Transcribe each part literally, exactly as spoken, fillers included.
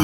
are.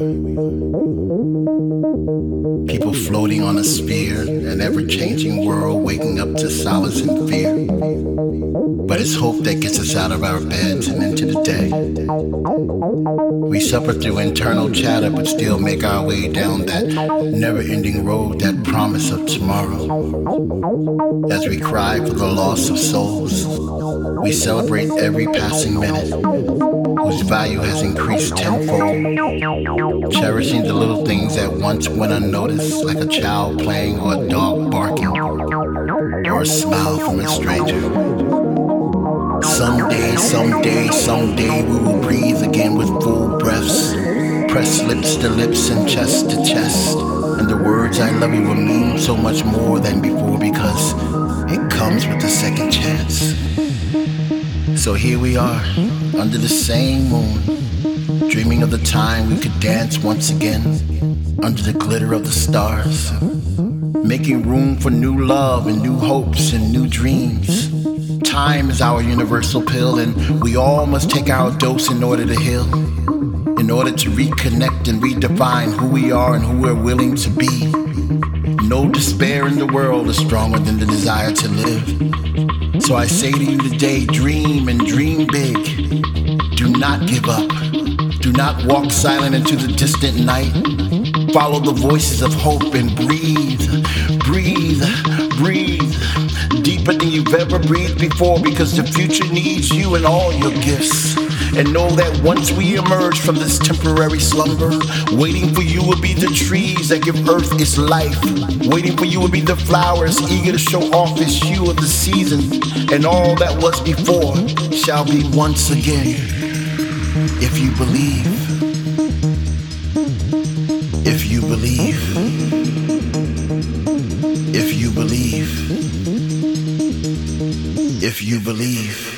People floating on a sphere, an ever-changing world waking up to solace and fear. But it's hope that gets us out of our beds and into the day. We suffer through internal chatter, but still make our way down that never-ending road, that promise of tomorrow. As we cry for the loss of souls, we celebrate every passing minute, whose value has increased tenfold. Cherishing the little things that once went unnoticed, like a child playing or a dog barking, or a smile from a stranger. Someday, someday, someday we will breathe again with full breaths, press lips to lips and chest to chest, and the words I love you will mean so much more than before because it comes with a second chance. So here we are, under the same moon, dreaming of the time we could dance once again, under the glitter of the stars, making room for new love and new hopes and new dreams. Time is our universal pill, and we all must take our dose in order to heal, in order to reconnect and redefine who we are and who we're willing to be. No despair in the world is stronger than the desire to live. So I say to you today, dream and dream big. Do not give up. Do not walk silent into the distant night. Follow the voices of hope and breathe, breathe, breathe. Deeper than you've ever breathed before, because the future needs you and all your gifts. And know that once we emerge from this temporary slumber, waiting for you will be the trees that give earth its life. Waiting for you will be the flowers eager to show off its hue of the season. And all that was before shall be once again. If you believe, if you believe, if you believe, if you believe.